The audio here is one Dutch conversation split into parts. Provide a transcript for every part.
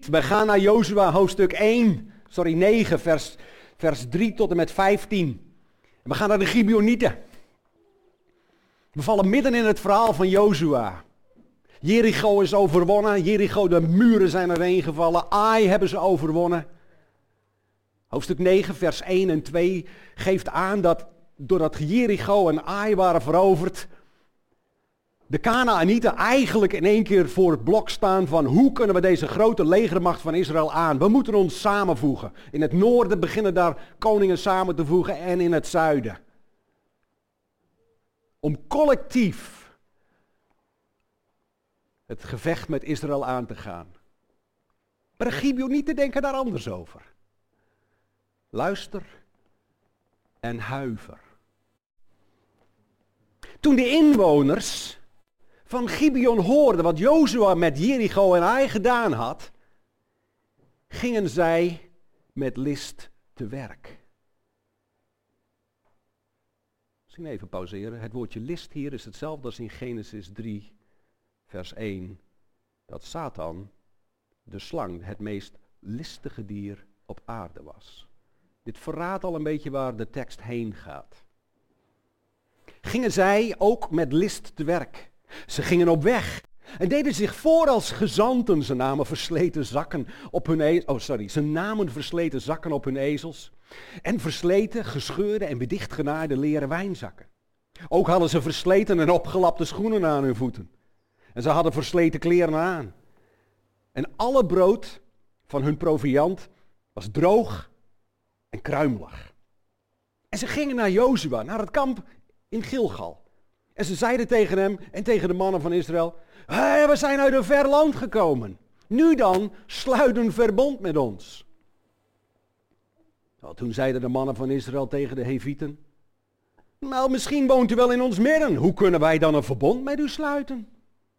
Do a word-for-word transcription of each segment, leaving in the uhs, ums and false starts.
We gaan naar Jozua hoofdstuk één, sorry negen, vers, vers drie tot en met vijftien. We gaan naar de Gibeonieten. We vallen midden in het verhaal van Jozua. Jericho is overwonnen, Jericho, de muren zijn erheen gevallen, Ai hebben ze overwonnen. Hoofdstuk negen, vers één en twee geeft aan dat doordat Jericho en Ai waren veroverd, de Kanaanieten eigenlijk in één keer voor het blok staan van hoe kunnen we deze grote legermacht van Israël aan? We moeten ons samenvoegen. In het noorden beginnen daar koningen samen te voegen en in het zuiden. Om collectief het gevecht met Israël aan te gaan. Maar de Gibeonieten denken daar anders over. Luister en huiver. Toen de inwoners van Gibeon hoorden wat Jozua met Jericho en Ai gedaan had, gingen zij met list te werk. Misschien even pauzeren. Het woordje list hier is hetzelfde als in Genesis drie, vers één. Dat Satan, de slang, het meest listige dier op aarde was. Dit verraadt al een beetje waar de tekst heen gaat. Gingen zij ook met list te werk. Ze gingen op weg en deden zich voor als gezanten. Ze namen versleten zakken op hun ezels. Oh, sorry. Ze namen versleten zakken op hun ezels. En versleten, gescheurde en bedichtgenaaide leren wijnzakken. Ook hadden ze versleten en opgelapte schoenen aan hun voeten. En ze hadden versleten kleren aan. En alle brood van hun proviand was droog en kruimelig. En ze gingen naar Jozua, naar het kamp in Gilgal. En ze zeiden tegen hem en tegen de mannen van Israël: hey, we zijn uit een ver land gekomen. Nu dan, sluit een verbond met ons. Nou, toen zeiden de mannen van Israël tegen de Hevieten: nou, misschien woont u wel in ons midden. Hoe kunnen wij dan een verbond met u sluiten?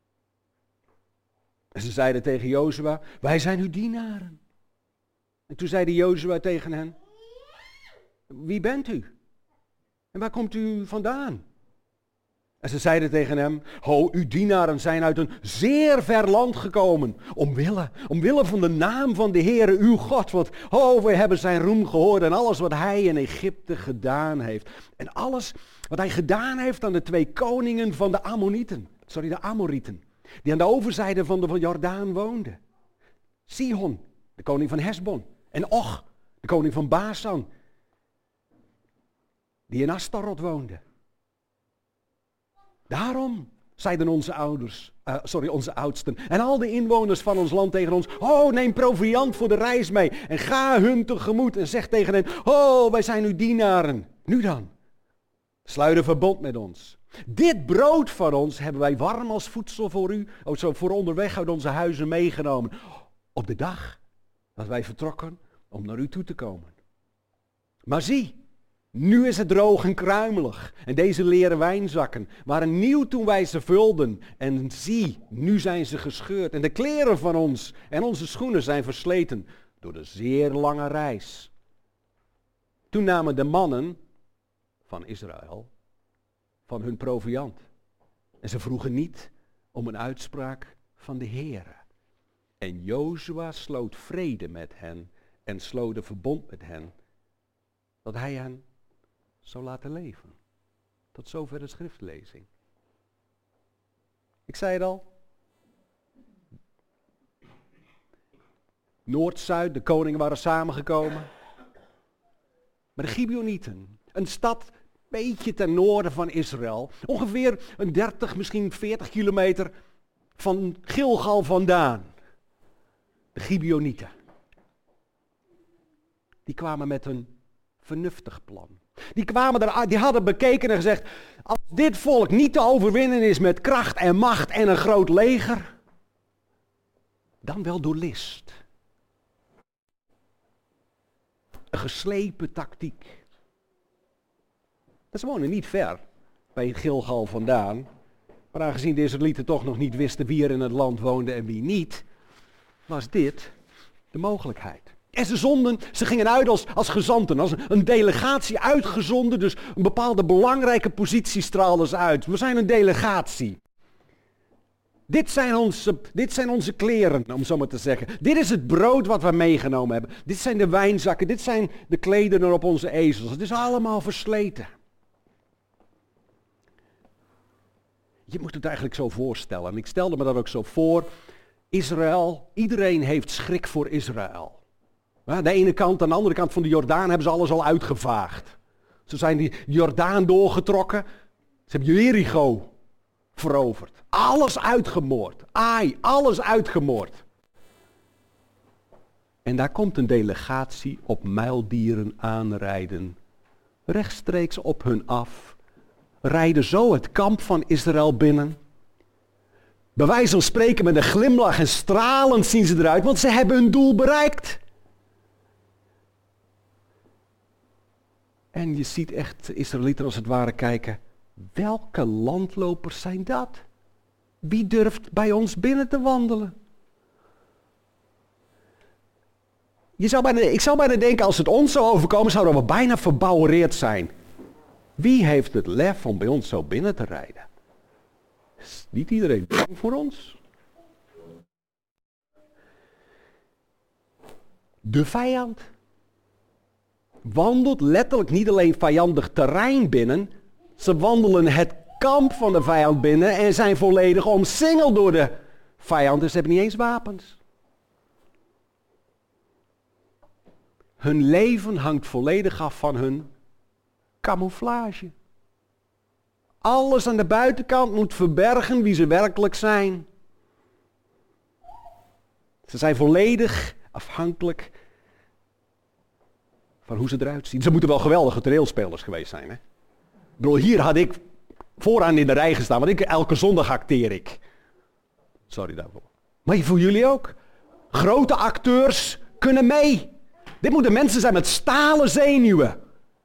En ze zeiden tegen Jozua: wij zijn uw dienaren. En toen zeide Jozua tegen hen: wie bent u? En waar komt u vandaan? En ze zeiden tegen hem: ho, uw dienaren zijn uit een zeer ver land gekomen, omwille, omwille van de naam van de Heere uw God. Want, oh, we hebben zijn roem gehoord en alles wat hij in Egypte gedaan heeft. En alles wat hij gedaan heeft aan de twee koningen van de Ammonieten, sorry, de Amorieten, die aan de overzijde van de Jordaan woonden. Sihon, de koning van Hesbon, en Og, de koning van Basan, die in Astarot woonde. Daarom zeiden onze ouders, uh, sorry, onze oudsten en al de inwoners van ons land tegen ons: oh, neem proviand voor de reis mee en ga hun tegemoet en zeg tegen hen: oh, wij zijn uw dienaren. Nu dan, sluit een verbond met ons. Dit brood van ons hebben wij warm als voedsel voor u, oh, zo voor onderweg uit onze huizen meegenomen, op de dag dat wij vertrokken om naar u toe te komen. Maar zie, nu is het droog en kruimelig en deze leren wijnzakken waren nieuw toen wij ze vulden. En zie, nu zijn ze gescheurd en de kleren van ons en onze schoenen zijn versleten door de zeer lange reis. Toen namen de mannen van Israël van hun proviand en ze vroegen niet om een uitspraak van de Heere. En Jozua sloot vrede met hen en sloot een verbond met hen, dat hij hen zou laten leven. Tot zover de schriftlezing. Ik zei het al. Noord-Zuid, de koningen waren samengekomen. Maar de Gibeonieten, een stad een beetje ten noorden van Israël, ongeveer een dertig, misschien veertig kilometer van Gilgal vandaan. De Gibeonieten. Die kwamen met een vernuftig plan. Die kwamen er, die hadden bekeken en gezegd: als dit volk niet te overwinnen is met kracht en macht en een groot leger, dan wel door list. Een geslepen tactiek. Ze wonen niet ver bij Gilgal vandaan, maar aangezien de Israëlieten toch nog niet wisten wie er in het land woonde en wie niet, was dit de mogelijkheid. En ze zonden, ze gingen uit als, als gezanten, als een delegatie uitgezonden, dus een bepaalde belangrijke positie straalden ze uit. We zijn een delegatie. Dit zijn, onze, dit zijn onze kleren, om zo maar te zeggen. Dit is het brood wat we meegenomen hebben. Dit zijn de wijnzakken, dit zijn de klederen op onze ezels. Het is allemaal versleten. Je moet het eigenlijk zo voorstellen. En ik stelde me dat ook zo voor. Israël, iedereen heeft schrik voor Israël. Aan de ene kant, aan de andere kant van de Jordaan hebben ze alles al uitgevaagd. Ze zijn die Jordaan doorgetrokken. Ze hebben Jericho veroverd. Alles uitgemoord. Ai, alles uitgemoord. En daar komt een delegatie op muildieren aanrijden. Rechtstreeks op hun af. Rijden zo het kamp van Israël binnen. Bij wijze van spreken met een glimlach en stralend zien ze eruit, want ze hebben hun doel bereikt. En je ziet echt de Israëlieten als het ware kijken, welke landlopers zijn dat? Wie durft bij ons binnen te wandelen? Je zou bijna, ik zou bijna denken, als het ons zou overkomen, zouden we bijna verbouwereerd zijn. Wie heeft het lef om bij ons zo binnen te rijden? Is niet iedereen bang voor ons? De vijand wandelt letterlijk niet alleen vijandig terrein binnen, ze wandelen het kamp van de vijand binnen en zijn volledig omsingeld door de vijand, dus ze hebben niet eens wapens. Hun leven hangt volledig af van hun camouflage. Alles aan de buitenkant moet verbergen wie ze werkelijk zijn. Ze zijn volledig afhankelijk van hoe ze eruit zien. Ze moeten wel geweldige toneelspelers geweest zijn. Hè? Ik bedoel, hier had ik vooraan in de rij gestaan, want ik, elke zondag acteer ik. Sorry daarvoor. Maar voor jullie ook. Grote acteurs kunnen mee. Dit moeten mensen zijn met stalen zenuwen.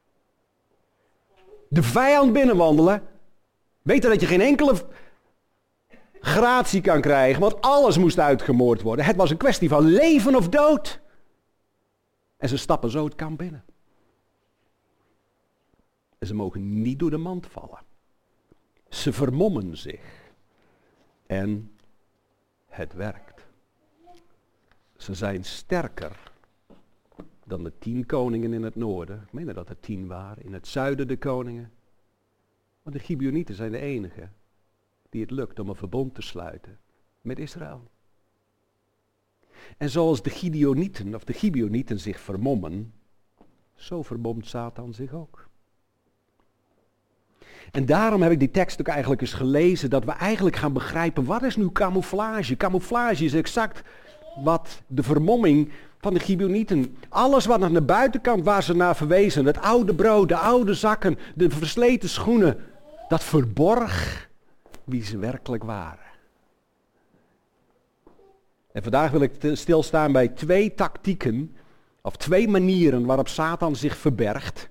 De vijand binnenwandelen. Weten dat je geen enkele gratie kan krijgen, want alles moest uitgemoord worden. Het was een kwestie van leven of dood. En ze stappen zo het kamp binnen. En ze mogen niet door de mand vallen. Ze vermommen zich. En het werkt. Ze zijn sterker dan de tien koningen in het noorden. Ik meen dat er tien waren. In het zuiden de koningen. Want de Gibeonieten zijn de enigen die het lukt om een verbond te sluiten met Israël. En zoals de Gideonieten of de Gibeonieten zich vermommen, zo vermomt Satan zich ook. En daarom heb ik die tekst ook eigenlijk eens gelezen, dat we eigenlijk gaan begrijpen, wat is nu camouflage? Camouflage is exact wat de vermomming van de Gibeonieten. Alles wat aan de buitenkant waar ze naar verwezen, het oude brood, de oude zakken, de versleten schoenen, dat verborg wie ze werkelijk waren. En vandaag wil ik stilstaan bij twee tactieken, of twee manieren waarop Satan zich verbergt.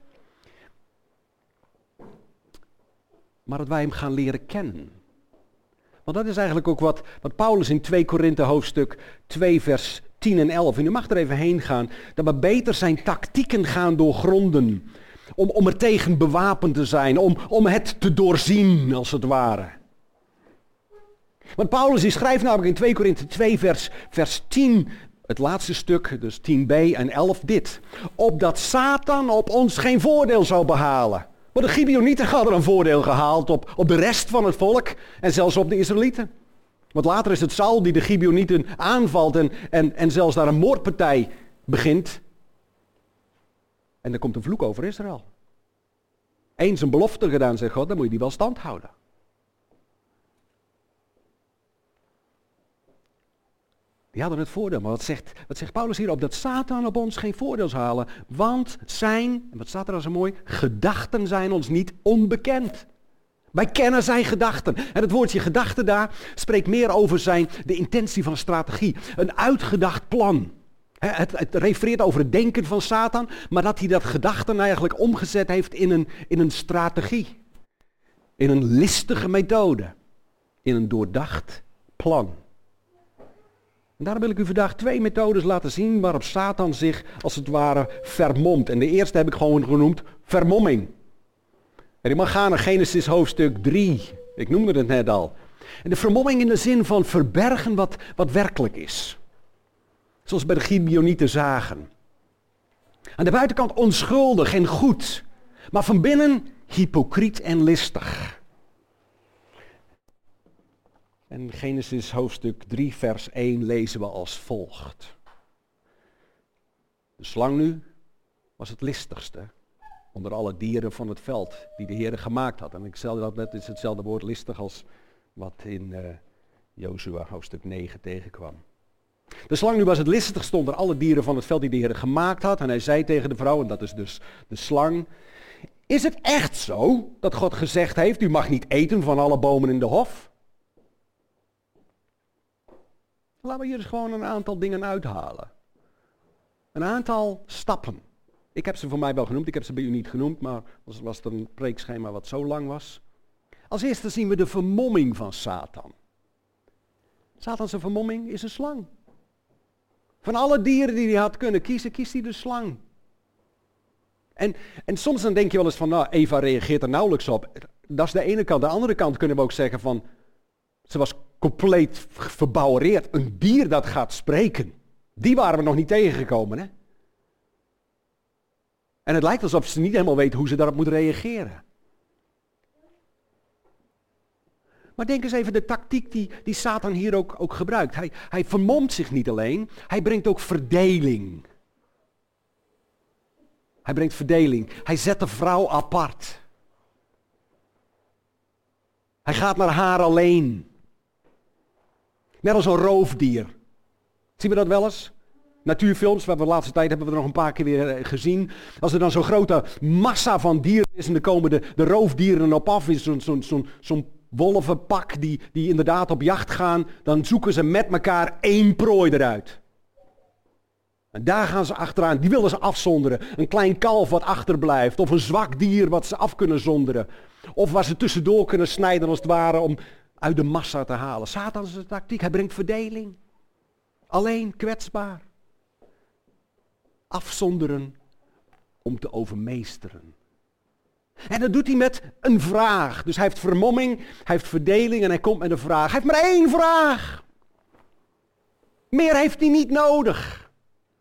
Maar dat wij hem gaan leren kennen. Want dat is eigenlijk ook wat, wat Paulus in twee Korinthe hoofdstuk twee vers tien en elf, en u mag er even heen gaan, dat we beter zijn tactieken gaan doorgronden. Om, om er tegen bewapend te zijn, om, om het te doorzien als het ware. Want Paulus die schrijft namelijk in twee Korinthe twee vers, vers tien, het laatste stuk, dus tien b en elf dit. Opdat Satan op ons geen voordeel zou behalen. Maar de Gibeonieten hadden een voordeel gehaald op, op de rest van het volk en zelfs op de Israëlieten. Want later is het Saul die de Gibeonieten aanvalt en, en, en zelfs daar een moordpartij begint. En er komt een vloek over Israël. Eens een belofte gedaan, zegt God, dan moet je die wel stand houden. Die hadden het voordeel, maar wat zegt, wat zegt Paulus hier? Op dat Satan op ons geen voordeel zou halen. Want zijn, en wat staat er al zo mooi, gedachten zijn ons niet onbekend. Wij kennen zijn gedachten. En het woordje gedachte daar spreekt meer over zijn, de intentie van strategie. Een uitgedacht plan. Het, het refereert over het denken van Satan, maar dat hij dat gedachten eigenlijk omgezet heeft in een, in een strategie. In een listige methode. In een doordacht plan. En daarom wil ik u vandaag twee methodes laten zien waarop Satan zich als het ware vermomt. En de eerste heb ik gewoon genoemd vermomming. En ik mag gaan naar Genesis hoofdstuk drie. Ik noemde het net al. En de vermomming in de zin van verbergen wat, wat werkelijk is. Zoals bij de Gibeonieten zagen. Aan de buitenkant onschuldig en goed, maar van binnen hypocriet en listig. En Genesis hoofdstuk drie vers één lezen we als volgt. De slang nu was het listigste onder alle dieren van het veld die de Heer gemaakt had. En ik zei dat net, is hetzelfde woord listig als wat in uh, Jozua hoofdstuk negen tegenkwam. De slang nu was het listigste onder alle dieren van het veld die de Heer gemaakt had. En hij zei tegen de vrouw, en dat is dus de slang: is het echt zo dat God gezegd heeft, u mag niet eten van alle bomen in de hof? Laten we hier dus gewoon een aantal dingen uithalen. Een aantal stappen. Ik heb ze voor mij wel genoemd, ik heb ze bij u niet genoemd, maar was, was het een preekschema wat zo lang was. Als eerste zien we de vermomming van Satan. Satan's vermomming is een slang. Van alle dieren die hij had kunnen kiezen, kiest hij de slang. En, en soms dan denk je wel eens van, nou, Eva reageert er nauwelijks op. Dat is de ene kant. De andere kant kunnen we ook zeggen van, ze was compleet verbouwereerd. Een dier dat gaat spreken. Die waren we nog niet tegengekomen, hè. En het lijkt alsof ze niet helemaal weet hoe ze daarop moet reageren. Maar denk eens even de tactiek die, die Satan hier ook, ook gebruikt. Hij, hij vermomt zich niet alleen, hij brengt ook verdeling. Hij brengt verdeling. Hij zet de vrouw apart. Hij gaat naar haar alleen. Net als een roofdier. Zien we dat wel eens? Natuurfilms, waar we de laatste tijd hebben we er nog een paar keer weer gezien. Als er dan zo'n grote massa van dieren is en er komen de, de roofdieren op af, is zo'n zo'n zo'n zo'n wolvenpak die, die inderdaad op jacht gaan, dan zoeken ze met elkaar één prooi eruit. En daar gaan ze achteraan, die willen ze afzonderen. Een klein kalf wat achterblijft, of een zwak dier wat ze af kunnen zonderen. Of waar ze tussendoor kunnen snijden als het ware om uit de massa te halen. Satan is de tactiek, hij brengt verdeling. Alleen, kwetsbaar. Afzonderen om te overmeesteren. En dat doet hij met een vraag. Dus hij heeft vermomming, hij heeft verdeling en hij komt met een vraag. Hij heeft maar één vraag. Meer heeft hij niet nodig.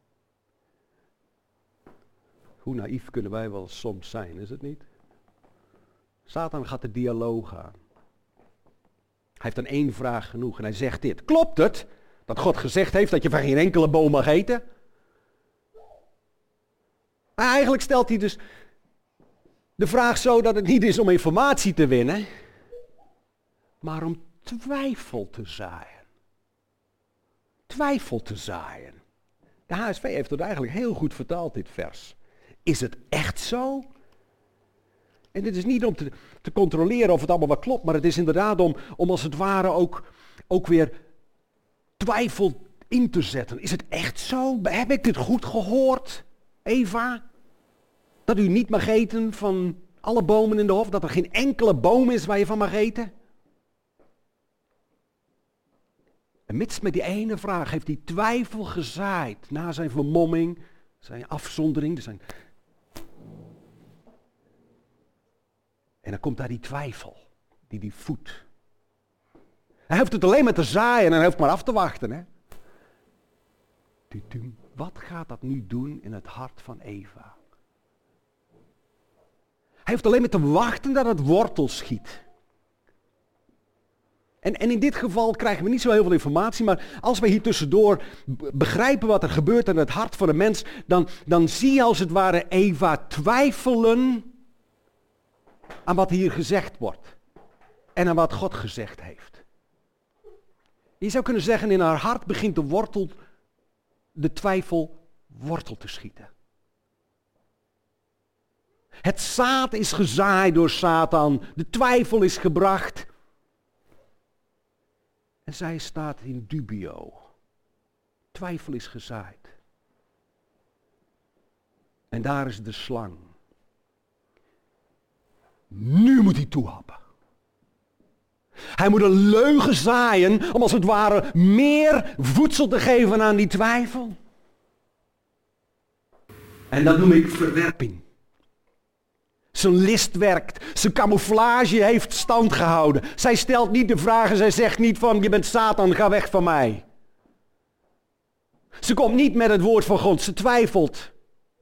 Hoe naïef kunnen wij wel soms zijn, is het niet? Satan gaat de dialoog aan. Hij heeft dan één vraag genoeg en hij zegt dit. Klopt het dat God gezegd heeft dat je van geen enkele boom mag eten? Maar eigenlijk stelt hij dus de vraag zo dat het niet is om informatie te winnen, maar om twijfel te zaaien. Twijfel te zaaien. De H S V heeft het eigenlijk heel goed vertaald, dit vers. Is het echt zo? En dit is niet om te, te controleren of het allemaal wel klopt, maar het is inderdaad om, om als het ware ook, ook weer twijfel in te zetten. Is het echt zo? Heb ik het goed gehoord, Eva? Dat u niet mag eten van alle bomen in de hof? Dat er geen enkele boom is waar je van mag eten? En mits met die ene vraag heeft hij twijfel gezaaid na zijn vermomming, zijn afzondering. Zijn... En dan komt daar die twijfel, die die voedt. Hij hoeft het alleen maar te zaaien en hij hoeft maar af te wachten. Hè? Wat gaat dat nu doen in het hart van Eva? Hij hoeft alleen maar te wachten dat het wortel schiet. En, en in dit geval krijgen we niet zo heel veel informatie, maar als we hier tussendoor begrijpen wat er gebeurt in het hart van de mens, dan, dan zie je als het ware Eva twijfelen aan wat hier gezegd wordt. En aan wat God gezegd heeft. Je zou kunnen zeggen, in haar hart begint de wortel, de twijfel, wortel te schieten. Het zaad is gezaaid door Satan. De twijfel is gebracht. En zij staat in dubio. Twijfel is gezaaid. En daar is de slang. Nu moet hij toehappen. Hij moet een leugen zaaien om als het ware meer voedsel te geven aan die twijfel. En dat noem ik verwerping. Zijn list werkt. Zijn camouflage heeft stand gehouden. Zij stelt niet de vragen. Zij zegt niet van, je bent Satan, ga weg van mij. Ze komt niet met het woord van God. Ze twijfelt.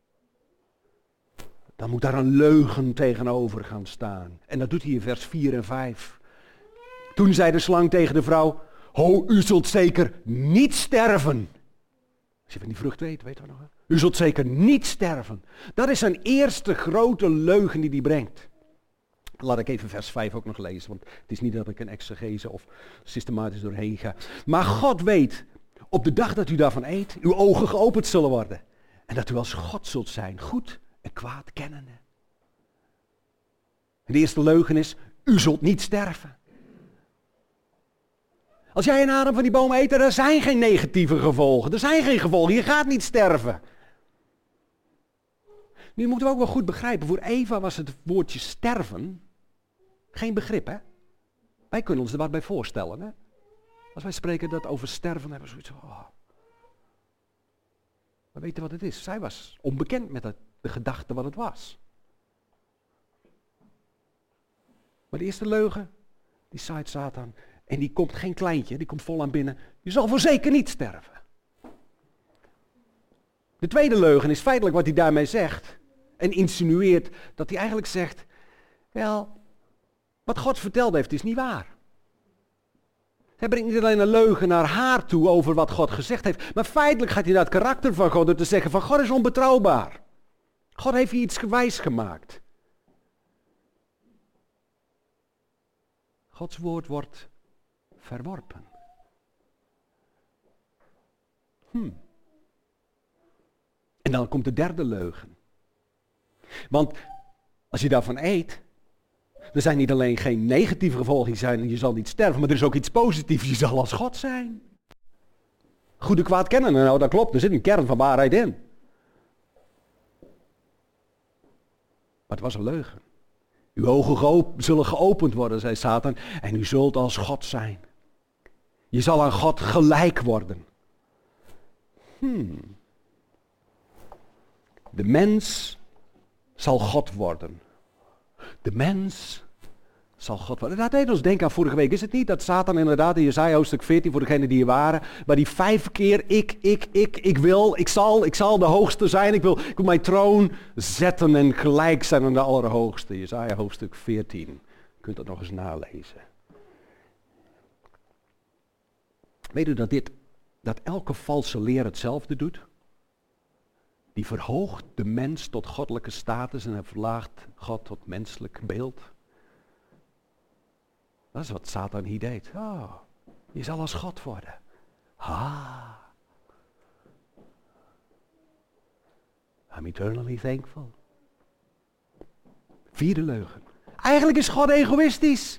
Dan moet daar een leugen tegenover gaan staan. En dat doet hij in vers vier en vijf. Toen zei de slang tegen de vrouw, ho, u zult zeker niet sterven. Als je van die vrucht weet, weet je nog? Hè? U zult zeker niet sterven. Dat is zijn eerste grote leugen die hij brengt. Laat ik even vers vijf ook nog lezen, want het is niet dat ik een exegese of systematisch doorheen ga. Maar God weet, op de dag dat u daarvan eet, uw ogen geopend zullen worden. En dat u als God zult zijn, goed en kwaad kennende. En de eerste leugen is, u zult niet sterven. Als jij een adem van die boom eet, er zijn geen negatieve gevolgen. Er zijn geen gevolgen, je gaat niet sterven. Nu moeten we ook wel goed begrijpen, voor Eva was het woordje sterven geen begrip, hè? Wij kunnen ons er wat bij voorstellen, hè? Als wij spreken dat over sterven, hebben we zoiets van, oh. We weten wat het is. Zij was onbekend met het, de gedachte wat het was. Maar de eerste leugen, die zaait Satan. En die komt geen kleintje, die komt vol aan binnen. Je zal voor zeker niet sterven. De tweede leugen is feitelijk wat hij daarmee zegt. En insinueert dat hij eigenlijk zegt, wel, wat God verteld heeft is niet waar. Hij brengt niet alleen een leugen naar haar toe over wat God gezegd heeft. Maar feitelijk gaat hij naar het karakter van God door te zeggen van God is onbetrouwbaar. God heeft hier iets gewijs gemaakt. Gods woord wordt verworpen. Hm. En dan komt de derde leugen. Want als je daarvan eet, er zijn niet alleen geen negatieve gevolgen die zijn, je zal niet sterven, maar er is ook iets positiefs, je zal als God zijn. Goed en kwaad kennen, nou dat klopt, er zit een kern van waarheid in. Maar het was een leugen. Uw ogen geop- zullen geopend worden, zei Satan, en u zult als God zijn. Je zal aan God gelijk worden. Hmm. De mens zal God worden. De mens zal God worden. Dat deed ons denken aan vorige week. Is het niet dat Satan inderdaad in Jesaja hoofdstuk veertien, voor degenen die hier waren, waar die vijf keer ik, ik, ik, ik wil, ik zal, ik zal de hoogste zijn. Ik wil, ik wil mijn troon zetten en gelijk zijn aan de Allerhoogste. Jesaja hoofdstuk veertien. Je kunt dat nog eens nalezen. Weet u dat dit, dat elke valse leer hetzelfde doet? Die verhoogt de mens tot goddelijke status en hij verlaagt God tot menselijk beeld. Dat is wat Satan hier deed. Oh, je zal als God worden. Ah. I'm eternally thankful. Vierde leugen. Eigenlijk is God egoïstisch.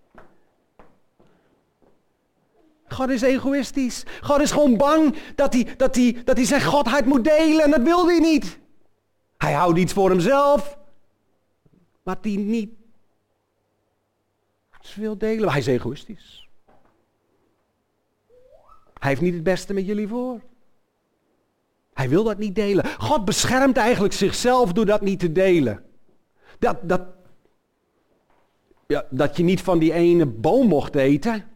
God is egoïstisch. God is gewoon bang dat hij, dat hij, dat hij zijn godheid moet delen en dat wil hij niet. Hij houdt iets voor hemzelf, wat hij niet wil delen. Hij is egoïstisch. Hij heeft niet het beste met jullie voor. Hij wil dat niet delen. God beschermt eigenlijk zichzelf door dat niet te delen. Dat, dat, ja, dat je niet van die ene boom mocht eten.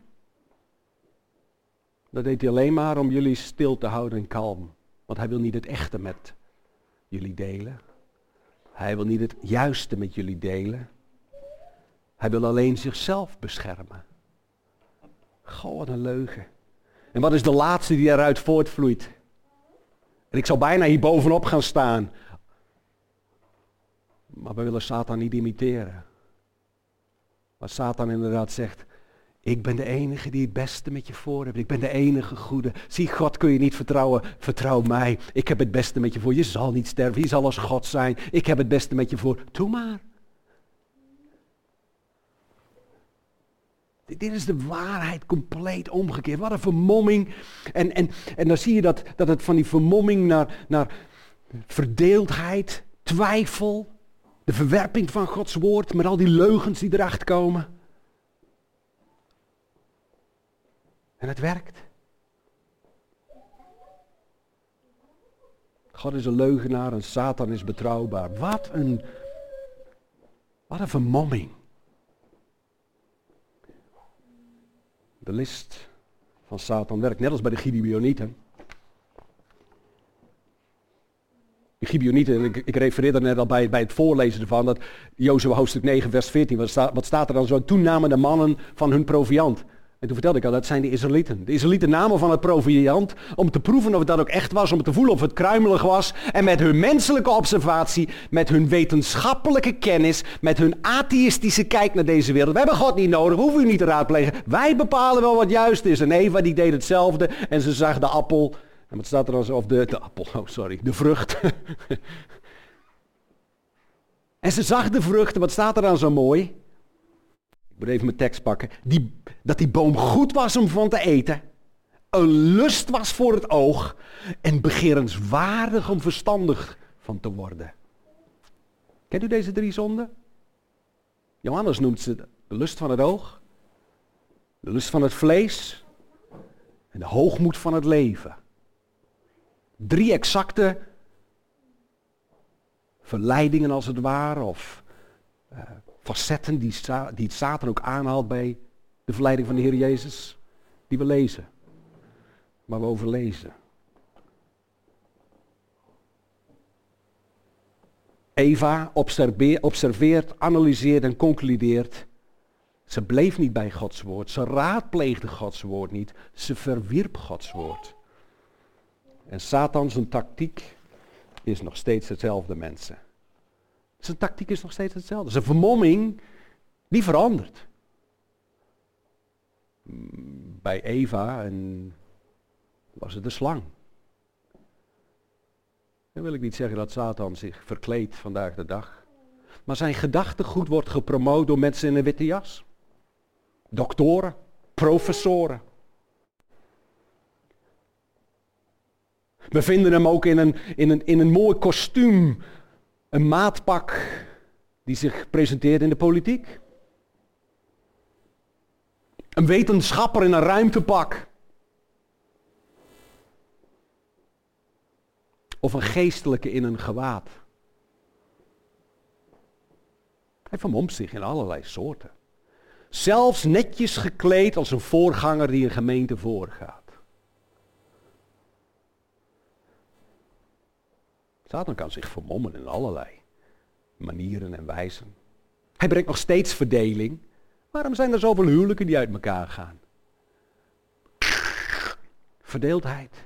Dat deed hij alleen maar om jullie stil te houden en kalm. Want hij wil niet het echte met jullie delen. Hij wil niet het juiste met jullie delen. Hij wil alleen zichzelf beschermen. Goh, wat een leugen. En wat is de laatste die eruit voortvloeit? En ik zou bijna hier bovenop gaan staan. Maar we willen Satan niet imiteren. Maar Satan inderdaad zegt, ik ben de enige die het beste met je voor heeft. Ik ben de enige goede. Zie, God kun je niet vertrouwen. Vertrouw mij. Ik heb het beste met je voor. Je zal niet sterven. Je zal als God zijn. Ik heb het beste met je voor. Doe maar. Dit is de waarheid compleet omgekeerd. Wat een vermomming. En, en, en dan zie je dat, dat het van die vermomming naar, naar verdeeldheid, twijfel, de verwerping van Gods woord, met al die leugens die erachter komen. En het werkt. God is een leugenaar en Satan is betrouwbaar. Wat een Wat een vermomming. De list van Satan werkt net als bij de Gibeonieten. De Gibeonieten, ik, ik refereerde net al bij, bij het voorlezen ervan, dat Jozua hoofdstuk negen vers veertien, wat staat, wat staat er dan zo? Toen namen de mannen van hun proviand. En toen vertelde ik al, dat zijn de Israëlieten. De Israëlieten namen van het proviand om te proeven of het dat ook echt was, om te voelen of het kruimelig was. En met hun menselijke observatie, met hun wetenschappelijke kennis, met hun atheïstische kijk naar deze wereld. We hebben God niet nodig, we hoeven u niet te raadplegen. Wij bepalen wel wat juist is. En Eva die deed hetzelfde en ze zag de appel. En wat staat er dan zo? Of de, de appel, oh sorry, de vrucht. En ze zag de vrucht, wat staat er dan zo mooi? Ik moet even mijn tekst pakken. Die, dat die boom goed was om van te eten. Een lust was voor het oog. En begerenswaardig om verstandig van te worden. Kent u deze drie zonden? Johannes noemt ze de lust van het oog. De lust van het vlees. En de hoogmoed van het leven. Drie exacte verleidingen als het ware. Of uh, facetten die, die het Satan ook aanhaalt bij de verleiding van de Heer Jezus. Die we lezen. Maar we overlezen. Eva observeert, observeert, analyseert en concludeert. Ze bleef niet bij Gods woord. Ze raadpleegde Gods woord niet. Ze verwierp Gods woord. En Satan zijn tactiek is nog steeds hetzelfde, mensen. Zijn tactiek is nog steeds hetzelfde. Zijn vermomming, die verandert. Bij Eva en was het de slang. Dan wil ik niet zeggen dat Satan zich verkleedt vandaag de dag. Maar zijn gedachtegoed wordt gepromoot door mensen in een witte jas. Doktoren, professoren. We vinden hem ook in een, in een, in een mooi kostuum. Een maatpak die zich presenteert in de politiek. Een wetenschapper in een ruimtepak. Of een geestelijke in een gewaad. Hij vermomt zich in allerlei soorten. Zelfs netjes gekleed als een voorganger die een gemeente voorgaat. Satan kan zich vermommen in allerlei manieren en wijzen. Hij brengt nog steeds verdeling. Waarom zijn er zoveel huwelijken die uit elkaar gaan? Verdeeldheid.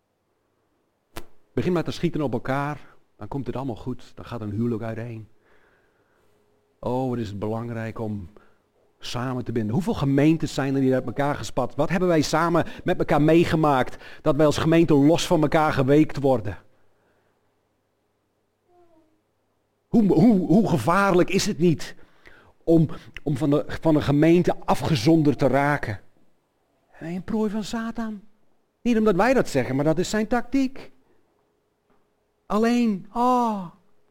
Begin maar te schieten op elkaar, dan komt het allemaal goed. Dan gaat een huwelijk uiteen. Oh, wat is het belangrijk om samen te binden. Hoeveel gemeentes zijn er die uit elkaar gespat? Wat hebben wij samen met elkaar meegemaakt? Dat wij als gemeente los van elkaar geweekt worden. Hoe, hoe, hoe gevaarlijk is het niet om, om van, de, van een gemeente afgezonderd te raken? Een prooi van Satan. Niet omdat wij dat zeggen, maar dat is zijn tactiek. Alleen, oh.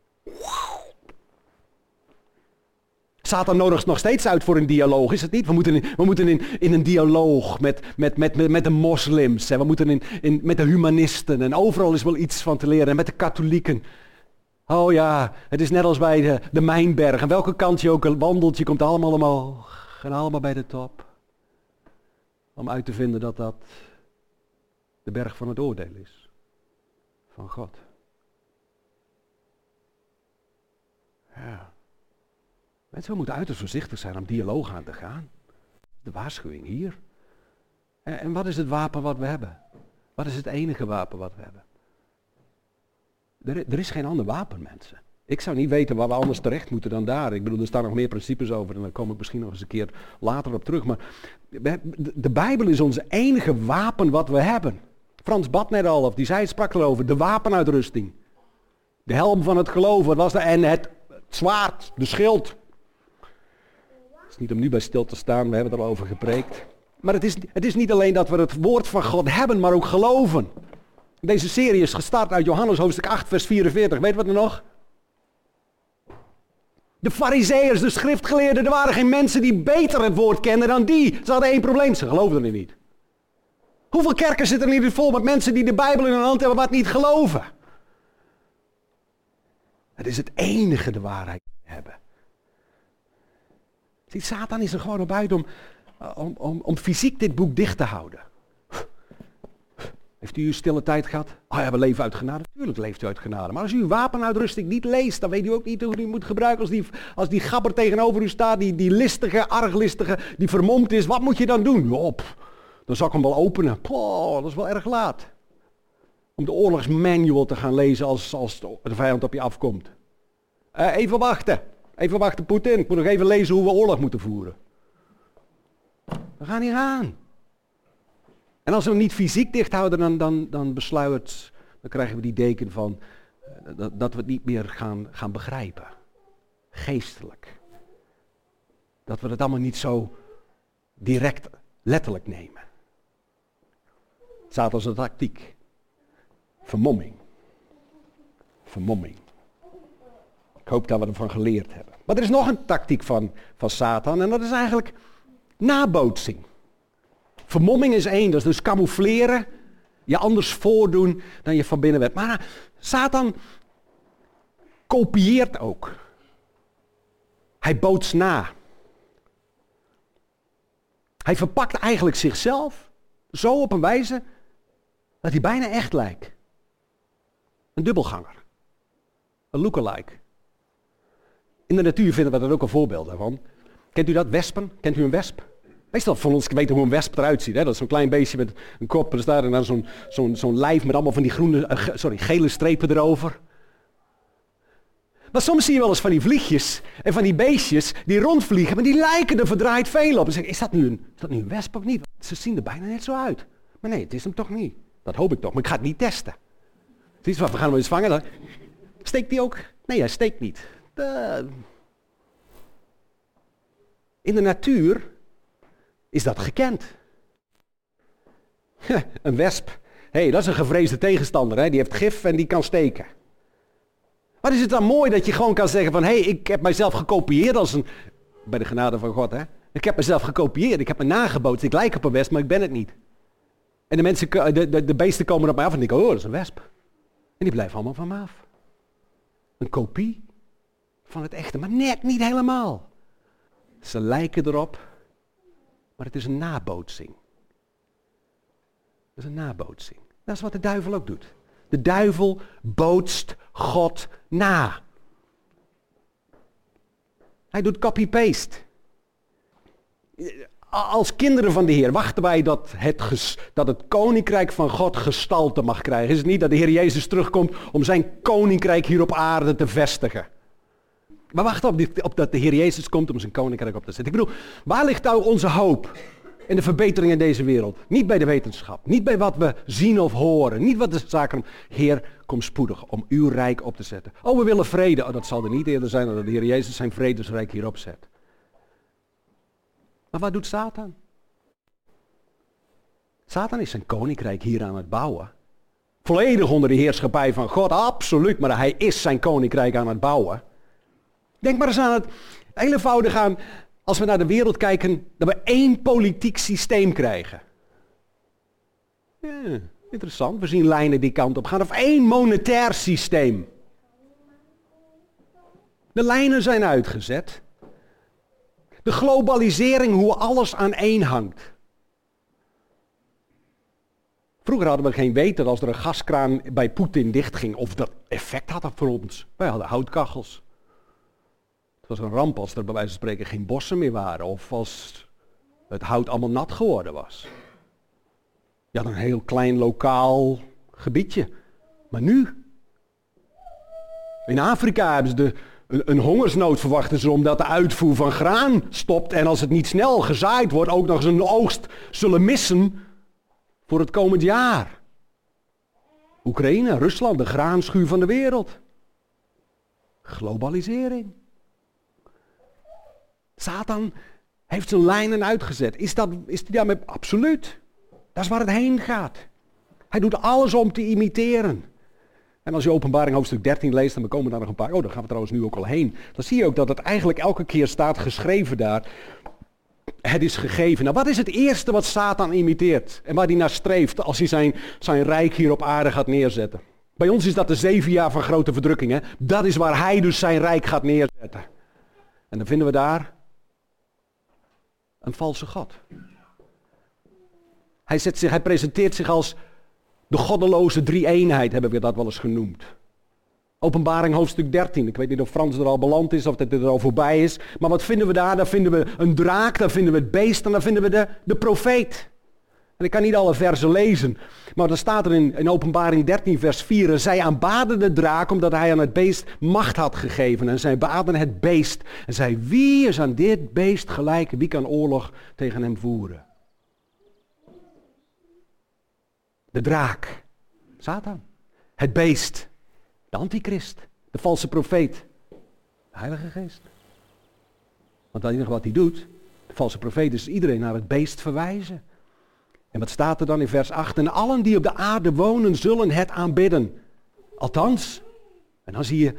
Satan nodigt nog steeds uit voor een dialoog, is het niet? We moeten in, we moeten in, in een dialoog met, met, met, met, met de moslims. En we moeten in, in, met de humanisten. En overal is wel iets van te leren. En met de katholieken. Oh ja, het is net als bij de, de Mijnberg. En welke kant je ook wandelt, je komt allemaal omhoog. En allemaal bij de top. Om uit te vinden dat dat de berg van het oordeel is. Van God. Ja. Mensen, we moeten uiterst voorzichtig zijn om dialoog aan te gaan. De waarschuwing hier. En, en wat is het wapen wat we hebben? Wat is het enige wapen wat we hebben? Er, er is geen ander wapen, mensen. Ik zou niet weten waar we anders terecht moeten dan daar. Ik bedoel, er staan nog meer principes over en daar kom ik misschien nog eens een keer later op terug. Maar de, de Bijbel is onze enige wapen wat we hebben. Frans bad net al, of die zei, sprak erover, de wapenuitrusting. De helm van het geloof, wat was dat? En het, het zwaard, de schild. Het is niet om nu bij stil te staan, we hebben er al over gepreekt. Maar het is, het is niet alleen dat we het woord van God hebben, maar ook geloven. Deze serie is gestart uit Johannes hoofdstuk acht, vers vierenveertig. Weet wat er nog? De farizeeërs, de schriftgeleerden, er waren geen mensen die beter het woord kenden dan die. Ze hadden één probleem, ze geloofden er niet. Hoeveel kerken zitten er niet vol met mensen die de Bijbel in hun hand hebben, maar niet geloven? Het is het enige de waarheid hebben. Zie, Satan is er gewoon op uit om, om, om, om fysiek dit boek dicht te houden. Heeft u uw stille tijd gehad? Ah oh ja, we leven uit genade. Natuurlijk leeft u uit genade. Maar als u uw wapenuitrusting niet leest, dan weet u ook niet hoe u moet gebruiken. Als die, als die gabber tegenover u staat, die, die listige, arglistige, die vermomd is, wat moet je dan doen? Oh, pff, dan zal ik hem wel openen. Poh, dat is wel erg laat. Om de oorlogsmanual te gaan lezen als, als de vijand op je afkomt. Uh, even wachten. Even wachten, Poetin. Ik moet nog even lezen hoe we oorlog moeten voeren. We gaan hier aan. En als we hem niet fysiek dicht houden, dan, dan, dan besluit, dan krijgen we die deken van uh, dat, dat we het niet meer gaan, gaan begrijpen. Geestelijk. Dat we het allemaal niet zo direct, letterlijk nemen. Het staat als een tactiek. Vermomming. Vermomming. Ik hoop dat we ervan geleerd hebben. Maar er is nog een tactiek van, van Satan en dat is eigenlijk nabootsing. Vermomming is één, dat is dus camoufleren, je anders voordoen dan je van binnen bent. Maar Satan kopieert ook. Hij bootst na. Hij verpakt eigenlijk zichzelf zo op een wijze dat hij bijna echt lijkt. Een dubbelganger. Een lookalike. In de natuur vinden we daar ook een voorbeeld van. Kent u dat? Wespen? Kent u een wesp? Meestal van ons weten hoe een wesp eruit ziet. Hè? Dat is zo'n klein beestje met een kop. Er staat en dan zo'n, zo'n, zo'n lijf met allemaal van die groene, uh, sorry, gele strepen erover. Maar soms zie je wel eens van die vliegjes en van die beestjes die rondvliegen, maar die lijken er verdraaid veel op. En zeg, is dat nu een, is dat nu een wesp of niet? Ze zien er bijna net zo uit. Maar nee, het is hem toch niet. Dat hoop ik toch, maar ik ga het niet testen. Zie je wat, we gaan hem eens vangen. Dan. Steekt die ook? Nee, hij steekt niet. De... In de natuur is dat gekend. Een wesp, hé, hey, dat is een gevreesde tegenstander, hè? Die heeft gif en die kan steken. Wat is het dan mooi dat je gewoon kan zeggen van, hé, hey, ik heb mijzelf gekopieerd als een, bij de genade van God, hè. Ik heb mezelf gekopieerd, ik heb me nagebootst, ik lijk op een wesp, maar ik ben het niet. En de, mensen, de, de, de beesten komen op mij af en denken, oh, dat is een wesp. En die blijven allemaal van me af. Een kopie van het echte, maar net niet helemaal. Ze lijken erop, maar het is een nabootsing. Dat is een nabootsing. Dat is wat de duivel ook doet. De duivel bootst God na. Hij doet copy-paste. Als kinderen van de Heer wachten wij dat het, ges, dat het koninkrijk van God gestalte mag krijgen. Is het niet dat de Heer Jezus terugkomt om zijn koninkrijk hier op aarde te vestigen? We wachten op, die, op dat de Heer Jezus komt om zijn koninkrijk op te zetten. Ik bedoel, waar ligt nou onze hoop in de verbetering in deze wereld? Niet bij de wetenschap, niet bij wat we zien of horen, niet wat de zaken. Heer, kom spoedig om uw rijk op te zetten. Oh, we willen vrede. Oh, dat zal er niet eerder zijn dan dat de Heer Jezus zijn vredesrijk hier opzet. Maar wat doet Satan? Satan is zijn koninkrijk hier aan het bouwen. Volledig onder de heerschappij van God, absoluut, maar hij is zijn koninkrijk aan het bouwen. Denk maar eens aan het heel eenvoudig aan, als we naar de wereld kijken, dat we één politiek systeem krijgen. Ja, interessant, we zien lijnen die kant op gaan. Of één monetair systeem. De lijnen zijn uitgezet. De globalisering, hoe alles aan één hangt. Vroeger hadden we geen weten als er een gaskraan bij Poetin dichtging of dat effect had dat voor ons. Wij hadden houtkachels. Het was een ramp als er bij wijze van spreken geen bossen meer waren of als het hout allemaal nat geworden was. Je had een heel klein lokaal gebiedje. Maar nu, in Afrika hebben ze de, een, een hongersnood verwachten ze omdat de uitvoer van graan stopt en als het niet snel gezaaid wordt ook nog eens een oogst zullen missen voor het komend jaar. Oekraïne, Rusland, de graanschuur van de wereld. Globalisering. Satan heeft zijn lijnen uitgezet. Is dat, is die daarmee? Absoluut. Dat is waar het heen gaat. Hij doet alles om te imiteren. En als je Openbaring hoofdstuk dertien leest, en we komen daar nog een paar, oh daar gaan we trouwens nu ook al heen. Dan zie je ook dat het eigenlijk elke keer staat geschreven daar. Het is gegeven. Nou, wat is het eerste wat Satan imiteert? En waar hij naar streeft als hij zijn, zijn rijk hier op aarde gaat neerzetten? Bij ons is dat de zeven jaar van grote verdrukking. Hè? Dat is waar hij dus zijn rijk gaat neerzetten. En dan vinden we daar een valse god. Hij, zet zich, hij presenteert zich als de goddeloze drie-eenheid, hebben we dat wel eens genoemd. Openbaring hoofdstuk dertien. Ik weet niet of Frans er al beland is of dat het er al voorbij is. Maar wat vinden we daar? Daar vinden we een draak, daar vinden we het beest en daar vinden we de, de profeet. En ik kan niet alle versen lezen. Maar dan staat er in, in Openbaring dertien vers vier. En zij aanbaden de draak omdat hij aan het beest macht had gegeven. En zij baden het beest. En zei, wie is aan dit beest gelijk? Wie kan oorlog tegen hem voeren? De draak. Satan. Het beest. De antichrist. De valse profeet. De Heilige Geest. Want het enige wat hij doet, de valse profeet, is iedereen naar het beest verwijzen. En wat staat er dan in vers acht? En allen die op de aarde wonen zullen het aanbidden. Althans, en dan zie je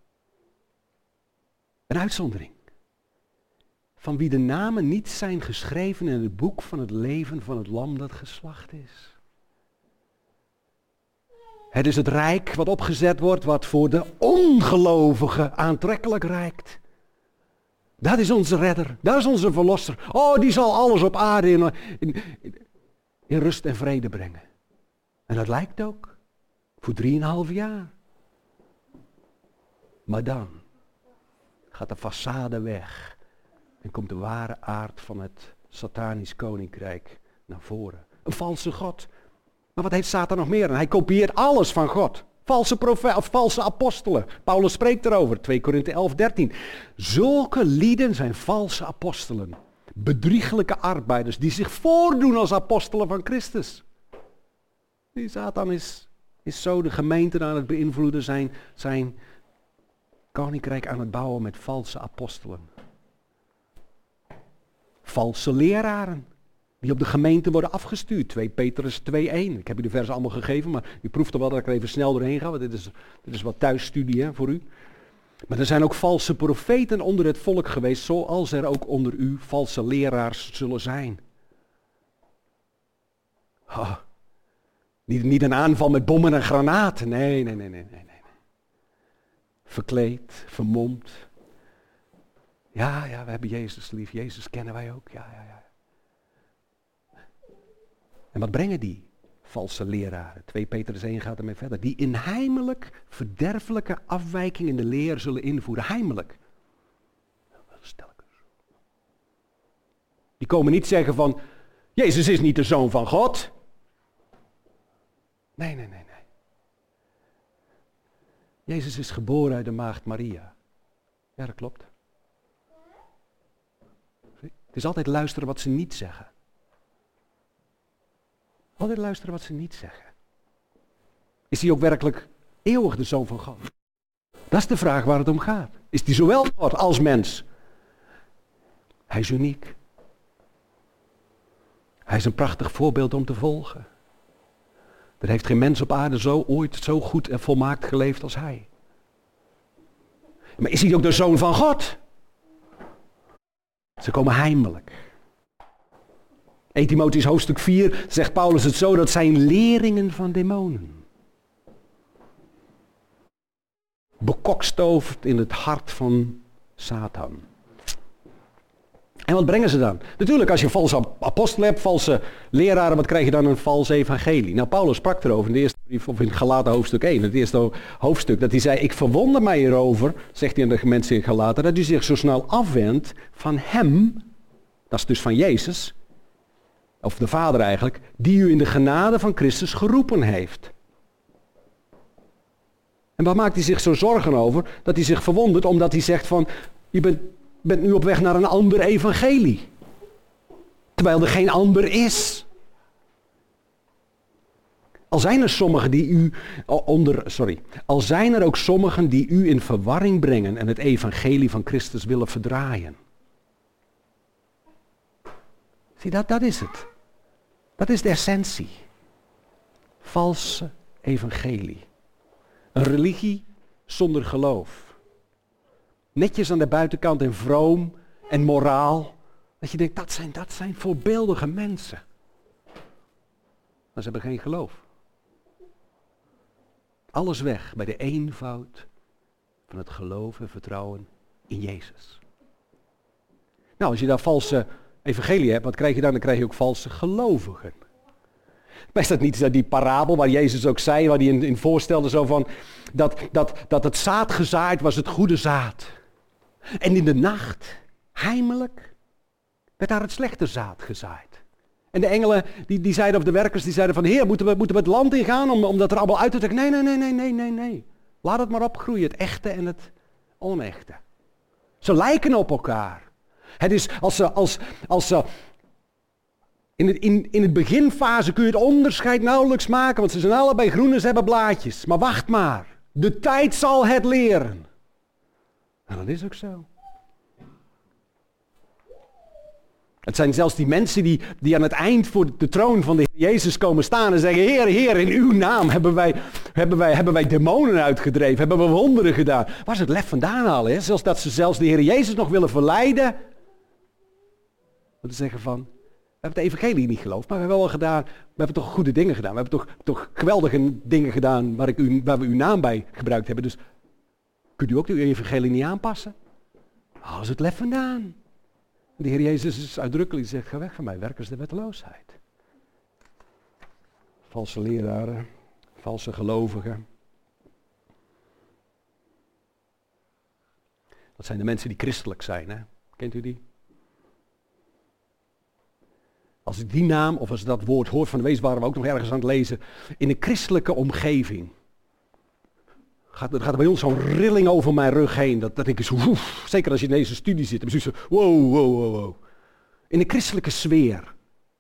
een uitzondering. Van wie de namen niet zijn geschreven in het boek van het leven van het lam dat geslacht is. Het is het rijk wat opgezet wordt, wat voor de ongelovigen aantrekkelijk rijkt. Dat is onze redder, dat is onze verlosser. Oh, die zal alles op aarde in, in, in rust en vrede brengen. En dat lijkt ook. Voor drieënhalf jaar. Maar dan gaat de façade weg. En komt de ware aard van het satanisch koninkrijk naar voren. Een valse god. Maar wat heeft Satan nog meer? En hij kopieert alles van God. Valse profe- of valse apostelen. Paulus spreekt erover. twee Korinthe elf dertien. Zulke lieden zijn valse apostelen. Bedrieglijke arbeiders die zich voordoen als apostelen van Christus. Die Satan is, is zo de gemeente aan het beïnvloeden, zijn, zijn koninkrijk aan het bouwen met valse apostelen. Valse leraren. Die op de gemeente worden afgestuurd. twee Petrus twee één. Ik heb u de versen allemaal gegeven, maar u proeft er wel dat ik er even snel doorheen ga. Want dit is, dit is wat thuisstudie hè, voor u. Maar er zijn ook valse profeten onder het volk geweest, zoals er ook onder u valse leraars zullen zijn. Oh, niet, niet een aanval met bommen en granaten. Nee, nee, nee, nee, nee, nee. Verkleed, vermomd. Ja, ja, we hebben Jezus lief. Jezus kennen wij ook. Ja, ja, ja. En wat brengen die valse leraren? twee Petrus één gaat ermee verder. Die in heimelijk verderfelijke afwijking in de leer zullen invoeren. Heimelijk. Die komen niet zeggen van, Jezus is niet de Zoon van God. Nee, nee, nee, nee. Jezus is geboren uit de maagd Maria. Ja, dat klopt. Het is altijd luisteren wat ze niet zeggen. Altijd luisteren wat ze niet zeggen. Is hij ook werkelijk eeuwig de Zoon van God? Dat is de vraag waar het om gaat. Is hij zowel God als mens? Hij is uniek. Hij is een prachtig voorbeeld om te volgen. Er heeft geen mens op aarde zo ooit zo goed en volmaakt geleefd als hij. Maar is hij ook de Zoon van God? Ze komen heimelijk. eerste Timotheüs hoofdstuk vier zegt Paulus het zo, dat zijn leringen van demonen. Bekokstoofd in het hart van Satan. En wat brengen ze dan? Natuurlijk, als je valse apostelen hebt, valse leraren, wat krijg je dan? Een vals evangelie. Nou, Paulus sprak erover in de eerste brief, of in Galaten hoofdstuk één, het eerste hoofdstuk, dat hij zei, ik verwonder mij hierover, zegt hij aan de mensen in Galaten, dat u zich zo snel afwendt van hem, dat is dus van Jezus, of de Vader eigenlijk, die u in de genade van Christus geroepen heeft. En waar maakt hij zich zo zorgen over? Dat hij zich verwondert omdat hij zegt van, je bent, bent nu op weg naar een ander evangelie. Terwijl er geen ander is. Al zijn er sommigen die u onder, sorry, al zijn er ook sommigen die u in verwarring brengen en het evangelie van Christus willen verdraaien. Zie, dat, dat is het. Dat is de essentie. Valse evangelie. Een religie zonder geloof. Netjes aan de buitenkant en vroom en moraal. Dat je denkt, dat zijn, dat zijn voorbeeldige mensen. Maar ze hebben geen geloof. Alles weg bij de eenvoud van het geloof en vertrouwen in Jezus. Nou, als je daar valse evangelie hebt, wat krijg je dan? Dan krijg je ook valse gelovigen. Maar is dat niet die parabel waar Jezus ook zei, waar hij in, in voorstelde zo van, dat, dat, dat het zaad gezaaid was, het goede zaad. En in de nacht, heimelijk, werd daar het slechte zaad gezaaid. En de engelen, die, die zeiden, of de werkers, die zeiden van, Heer, moeten we, moeten we het land ingaan om, om dat er allemaal uit te trekken? Nee, nee, nee, nee, nee, nee, nee. Laat het maar opgroeien, het echte en het onechte. Ze lijken op elkaar. Het is als ze, als, als ze in, het, in, in het beginfase kun je het onderscheid nauwelijks maken, want ze zijn allebei groen en ze hebben blaadjes. Maar wacht maar, de tijd zal het leren. En dat is ook zo. Het zijn zelfs die mensen die, die aan het eind voor de troon van de Heer Jezus komen staan en zeggen, Heer, Heer, in uw naam hebben wij, hebben wij, hebben wij demonen uitgedreven, hebben we wonderen gedaan. Waar is het lef vandaan al? Hè? Zelfs dat ze zelfs de Heer Jezus nog willen verleiden. Om te zeggen van, we hebben het evangelie niet geloofd, maar we hebben wel gedaan, we hebben toch goede dingen gedaan. We hebben toch, toch geweldige dingen gedaan waar, ik u, waar we uw naam bij gebruikt hebben. Dus kunt u ook uw evangelie niet aanpassen? Waar is het lef vandaan? De Heer Jezus is uitdrukkelijk, zegt, ga weg van mij, werkers der wetteloosheid. Valse leraren, valse gelovigen. Dat zijn de mensen die christelijk zijn, hè? Kent u die? Als ik die naam, of als ik dat woord hoort, van de wees waren we ook nog ergens aan het lezen, in een christelijke omgeving. Gaat, er gaat bij ons zo'n rilling over mijn rug heen. Dat, dat denk ik zo, oef, zeker als je in deze studie zit. Dan is het zo, wow, wow, wow, wow. In een christelijke sfeer.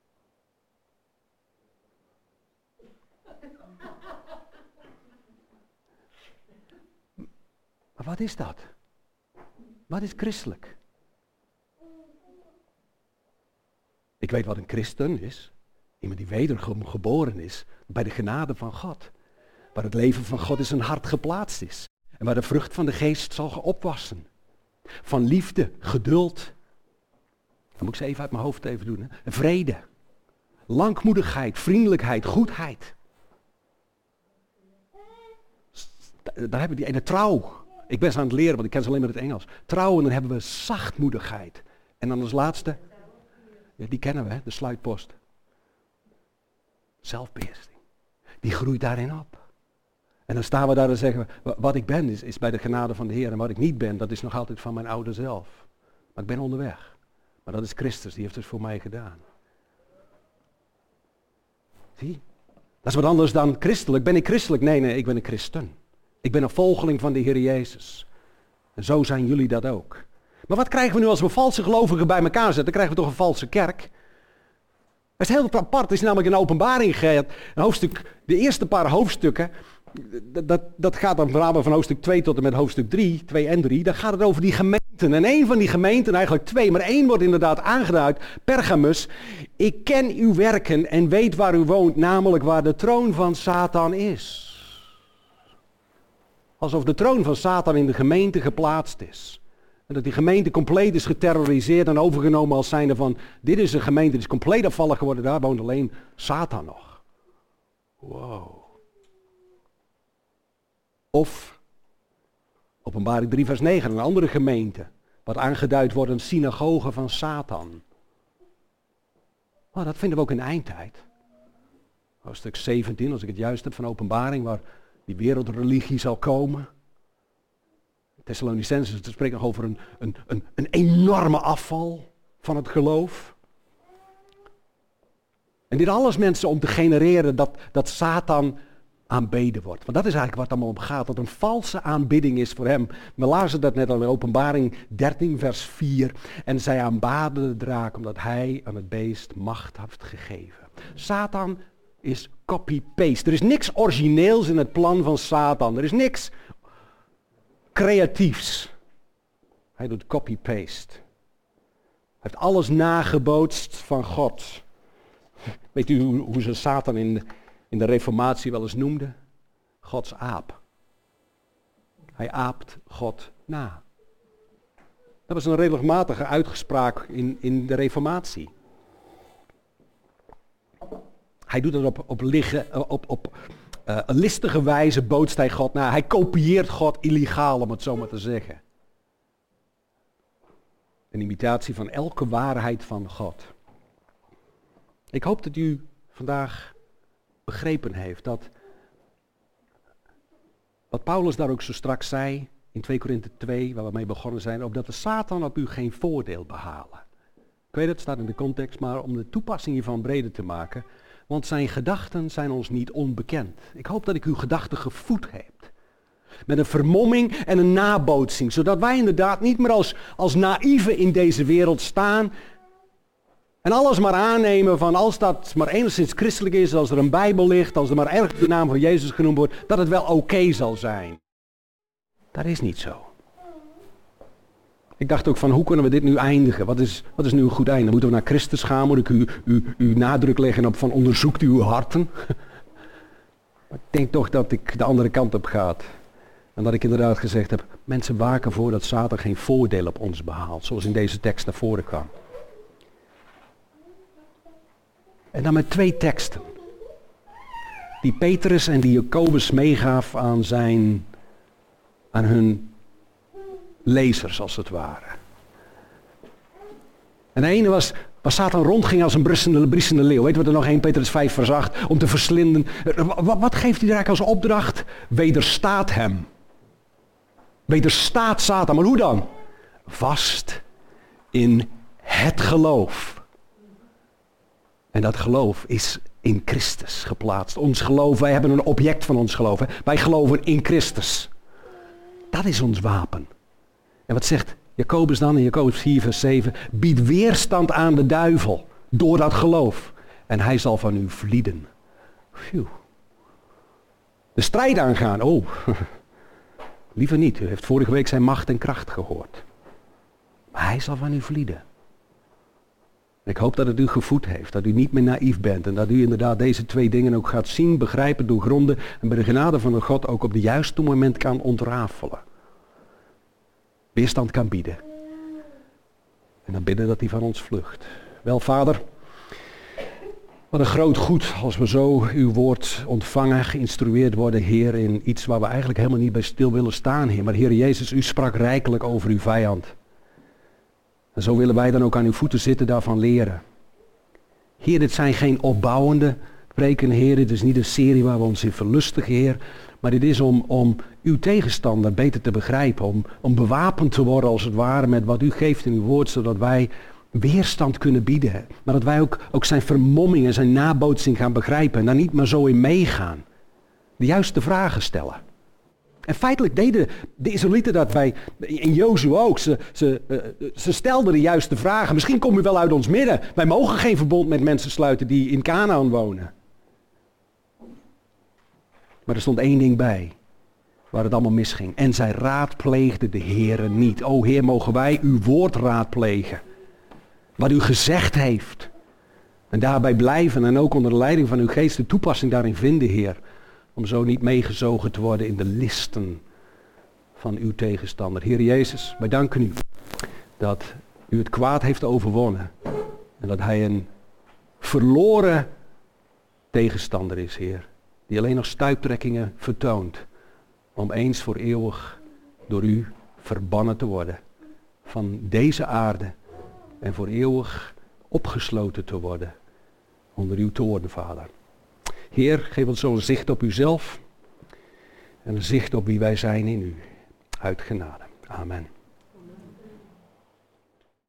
Maar wat is dat? Wat is christelijk? Ik weet wat een christen is. Iemand die wedergeboren is bij de genade van God. Waar het leven van God in zijn hart geplaatst is. En waar de vrucht van de geest zal opwassen. Van liefde, geduld. Dan moet ik ze even uit mijn hoofd even doen. Hè? Vrede. Langmoedigheid, vriendelijkheid, goedheid. Daar hebben we die ene trouw. Ik ben ze aan het leren, want ik ken ze alleen maar het Engels. Trouw en dan hebben we zachtmoedigheid. En dan als laatste, ja, die kennen we, hè? De sluitpost. Zelfbeheersing. Die groeit daarin op. En dan staan we daar en zeggen we, wat ik ben is, is bij de genade van de Heer. En wat ik niet ben, dat is nog altijd van mijn oude zelf. Maar ik ben onderweg. Maar dat is Christus, die heeft het voor mij gedaan. Zie? Dat is wat anders dan christelijk. Ben ik christelijk? Nee, nee, ik ben een christen. Ik ben een volgeling van de Heer Jezus. En zo zijn jullie dat ook. Maar wat krijgen we nu als we valse gelovigen bij elkaar zetten? Dan krijgen we toch een valse kerk? Het is heel apart. Het is namelijk een openbaring. Een hoofdstuk, de eerste paar hoofdstukken, dat, dat, dat gaat dan van hoofdstuk twee tot en met hoofdstuk drie, twee en drie. Dan gaat het over die gemeenten. En één van die gemeenten, eigenlijk twee, maar één wordt inderdaad aangeduid. Pergamus. Ik ken uw werken en weet waar u woont, namelijk waar de troon van Satan is. Alsof de troon van Satan in de gemeente geplaatst is. En dat die gemeente compleet is geterroriseerd en overgenomen als zijnde van, dit is een gemeente, die is compleet afvallig geworden, daar woont alleen Satan nog. Wow. Of, Openbaring drie vers negen, een andere gemeente, wat aangeduid wordt een synagoge van Satan. Oh, dat vinden we ook in de eindtijd. Hoofdstuk zeventien, als ik het juist heb van Openbaring, waar die wereldreligie zal komen. Thessalonicenzen, het spreekt nog over een, een, een, een enorme afval van het geloof. En dit alles, mensen, om te genereren dat, dat Satan aanbeden wordt. Want dat is eigenlijk wat het allemaal om gaat, dat een valse aanbidding is voor hem. We lazen dat net al in Openbaring dertien vers vier. En zij aanbaden de draak omdat hij aan het beest macht heeft gegeven. Satan is copy-paste. Er is niks origineels in het plan van Satan. Er is niks creatiefs. Hij doet copy-paste. Hij heeft alles nagebootst van God. Weet u hoe, hoe ze Satan in de, in de Reformatie wel eens noemden? Gods aap. Hij aapt God na. Dat was een regelmatige uitgespraak in, in de Reformatie. Hij doet het op, op, liggen, op, op uh, een listige wijze, bootst hij God na. Hij kopieert God illegaal, om het zo maar te zeggen. Een imitatie van elke waarheid van God. Ik hoop dat u vandaag begrepen heeft dat wat Paulus daar ook zo straks zei in twee Korinthe twee, waar we mee begonnen zijn, opdat de Satan op u geen voordeel behalen. Ik weet het, staat in de context, maar om de toepassing hiervan breder te maken, want zijn gedachten zijn ons niet onbekend. Ik hoop dat ik uw gedachten gevoed heb. Met een vermomming en een nabootsing, zodat wij inderdaad niet meer als, als naïeven in deze wereld staan en alles maar aannemen van als dat maar enigszins christelijk is, als er een Bijbel ligt, als er maar ergens de naam van Jezus genoemd wordt, dat het wel oké okay zal zijn. Dat is niet zo. Ik dacht ook van, hoe kunnen we dit nu eindigen? Wat is, wat is nu een goed einde? Moeten we naar Christus gaan? Moet ik u, u, u nadruk leggen op van onderzoekt uw harten? Maar ik denk toch dat ik de andere kant op ga. En dat ik inderdaad gezegd heb, mensen waken voor dat Satan geen voordeel op ons behaalt. Zoals in deze tekst naar voren kwam. En dan met twee teksten. Die Petrus en die Jacobus meegaf aan zijn, aan hun lezers als het ware. En de ene was, waar Satan rondging als een brissende, brissende leeuw. Weet je wat er nog één Petrus vijf vers acht, om te verslinden. Wat, wat geeft hij daar als opdracht? Wederstaat hem. Wederstaat Satan, maar hoe dan? Vast in het geloof. En dat geloof is in Christus geplaatst. Ons geloof, wij hebben een object van ons geloof. Hè? Wij geloven in Christus. Dat is ons wapen. En wat zegt Jacobus dan in Jacobus vier vers zeven? Bied weerstand aan de duivel door dat geloof. En hij zal van u vlieden. Phew. De strijd aangaan, oh. Liever niet, u heeft vorige week zijn macht en kracht gehoord. Maar hij zal van u vlieden. Ik hoop dat het u gevoed heeft, dat u niet meer naïef bent en dat u inderdaad deze twee dingen ook gaat zien, begrijpen, doorgronden en bij de genade van de God ook op het juiste moment kan ontrafelen. Weerstand kan bieden. En dan bidden dat hij van ons vlucht. Wel, Vader, wat een groot goed als we zo uw woord ontvangen, geïnstrueerd worden, Heer, in iets waar we eigenlijk helemaal niet bij stil willen staan, Heer. Maar Heer Jezus, u sprak rijkelijk over uw vijand. En zo willen wij dan ook aan uw voeten zitten, daarvan leren. Heer, dit zijn geen opbouwende preken, Heer. Dit is niet een serie waar we ons in verlustigen, Heer. Maar dit is om, om uw tegenstander beter te begrijpen. Om, om bewapend te worden als het ware met wat u geeft in uw woord. Zodat wij weerstand kunnen bieden. Maar dat wij ook, ook zijn vermomming en zijn nabootsing gaan begrijpen. En daar niet maar zo in meegaan. De juiste vragen stellen. En feitelijk deden de Israëlieten dat bij, in Jozua ook. Ze, ze, uh, ze stelden de juiste vragen. Misschien kom u wel uit ons midden. Wij mogen geen verbond met mensen sluiten die in Kanaan wonen. Maar er stond één ding bij. Waar het allemaal misging. En zij raadpleegden de Heere niet. O Heer, mogen wij uw woord raadplegen. Wat u gezegd heeft. En daarbij blijven. En ook onder de leiding van uw geest de toepassing daarin vinden, Heer. Om zo niet meegezogen te worden in de listen van uw tegenstander. Heer Jezus, wij danken u dat u het kwaad heeft overwonnen. En dat hij een verloren tegenstander is, Heer. Die alleen nog stuiptrekkingen vertoont. Om eens voor eeuwig door u verbannen te worden. Van deze aarde. En voor eeuwig opgesloten te worden. Onder uw toorn, Vader. Heer, geef ons zo'n zicht op uzelf. En een zicht op wie wij zijn in u. Uit genade. Amen.